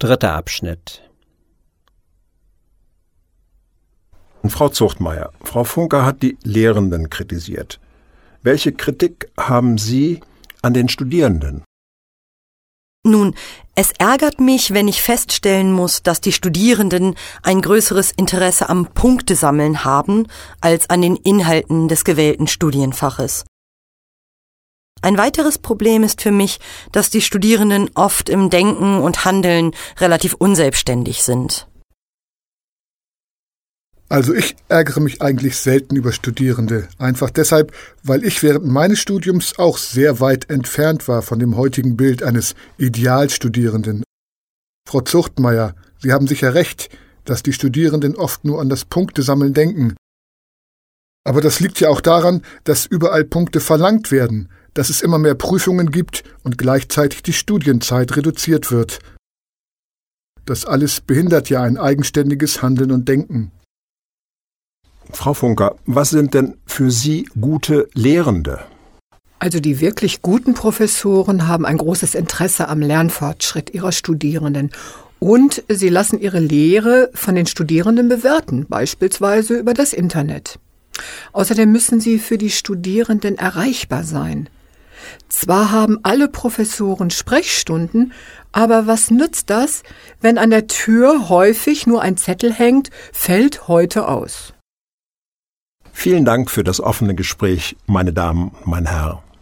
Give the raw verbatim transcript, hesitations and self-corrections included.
Dritter Abschnitt. Frau Zuchtmeier, Frau Funke hat die Lehrenden kritisiert. Welche Kritik haben Sie an den Studierenden? Nun, es ärgert mich, wenn ich feststellen muss, dass die Studierenden ein größeres Interesse am Punktesammeln haben, als an den Inhalten des gewählten Studienfaches. Ein weiteres Problem ist für mich, dass die Studierenden oft im Denken und Handeln relativ unselbstständig sind. Also ich ärgere mich eigentlich selten über Studierende, einfach deshalb, weil ich während meines Studiums auch sehr weit entfernt war von dem heutigen Bild eines Idealstudierenden. Frau Zuchtmeier, Sie haben sicher recht, dass die Studierenden oft nur an das Punktesammeln denken. Aber das liegt ja auch daran, dass überall Punkte verlangt werden, dass es immer mehr Prüfungen gibt und gleichzeitig die Studienzeit reduziert wird. Das alles behindert ja ein eigenständiges Handeln und Denken. Frau Funke, was sind denn für Sie gute Lehrende? Also die wirklich guten Professoren haben ein großes Interesse am Lernfortschritt ihrer Studierenden und sie lassen ihre Lehre von den Studierenden bewerten, beispielsweise über das Internet. Außerdem müssen sie für die Studierenden erreichbar sein. Zwar haben alle Professoren Sprechstunden, aber was nützt das, wenn an der Tür häufig nur ein Zettel hängt, fällt heute aus? Vielen Dank für das offene Gespräch, meine Damen und mein Herr.